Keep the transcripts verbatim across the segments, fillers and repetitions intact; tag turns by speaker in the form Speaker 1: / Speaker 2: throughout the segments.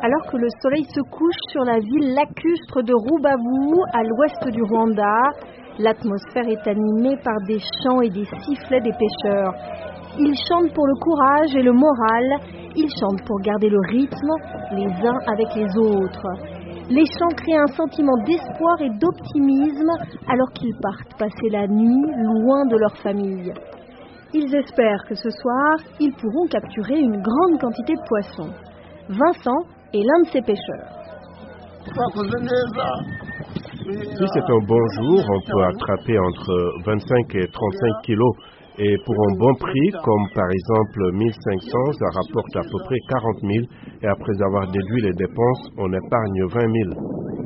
Speaker 1: Alors que le soleil se couche sur la ville lacustre de Rubavu, à l'ouest du Rwanda, l'atmosphère est animée par des chants et des sifflets des pêcheurs. Ils chantent pour le courage et le moral, ils chantent pour garder le rythme les uns avec les autres. Les chants créent un sentiment d'espoir et d'optimisme alors qu'ils partent passer la nuit loin de leur famille. Ils espèrent que ce soir, ils pourront capturer une grande quantité de poissons. Vincent est l'un de ces pêcheurs.
Speaker 2: Si c'est un bon jour, on peut attraper entre vingt-cinq et trente-cinq kilos. Et pour un bon prix, comme par exemple mille cinq cents, ça rapporte à peu près quarante mille. Et après avoir déduit les dépenses, on épargne vingt mille.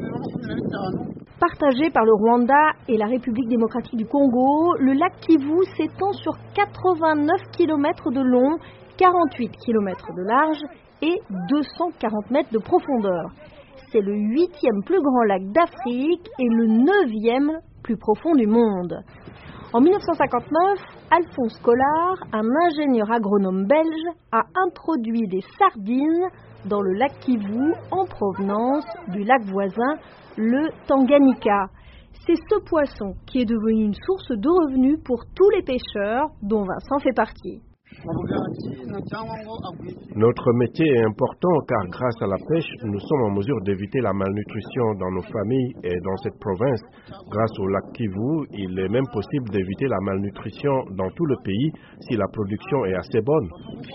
Speaker 1: Partagé par le Rwanda et la République démocratique du Congo, le lac Kivu s'étend sur quatre-vingt-neuf kilomètres de long, quarante-huit kilomètres de large et deux cent quarante mètres de profondeur. C'est le huitième plus grand lac d'Afrique et le neuvième plus profond du monde. En mille neuf cent cinquante-neuf, Alphonse Collard, un ingénieur agronome belge, a introduit des sardines dans le lac Kivu en provenance du lac voisin, le Tanganyika. C'est ce poisson qui est devenu une source de revenus pour tous les pêcheurs, dont Vincent fait partie.
Speaker 2: Notre métier est important car grâce à la pêche, nous sommes en mesure d'éviter la malnutrition dans nos familles et dans cette province. Grâce au lac Kivu, il est même possible d'éviter la malnutrition dans tout le pays si la production est assez bonne.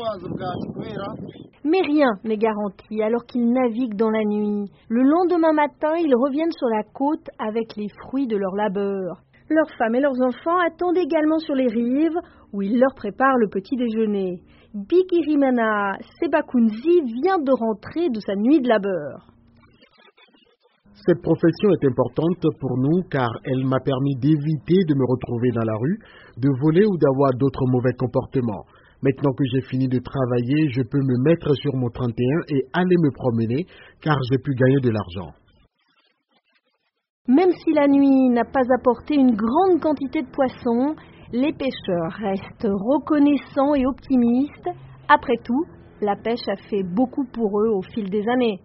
Speaker 1: Mais rien n'est garanti alors qu'ils naviguent dans la nuit. Le lendemain matin, ils reviennent sur la côte avec les fruits de leur labeur. Leurs femmes et leurs enfants attendent également sur les rives où ils leur préparent le petit déjeuner. Bigirimana Sebakunzi vient de rentrer de sa nuit de labeur.
Speaker 3: Cette profession est importante pour nous car elle m'a permis d'éviter de me retrouver dans la rue, de voler ou d'avoir d'autres mauvais comportements. Maintenant que j'ai fini de travailler, je peux me mettre sur mon trente et un et aller me promener car j'ai pu gagner de l'argent.
Speaker 1: Même si la nuit n'a pas apporté une grande quantité de poissons, les pêcheurs restent reconnaissants et optimistes. Après tout, la pêche a fait beaucoup pour eux au fil des années.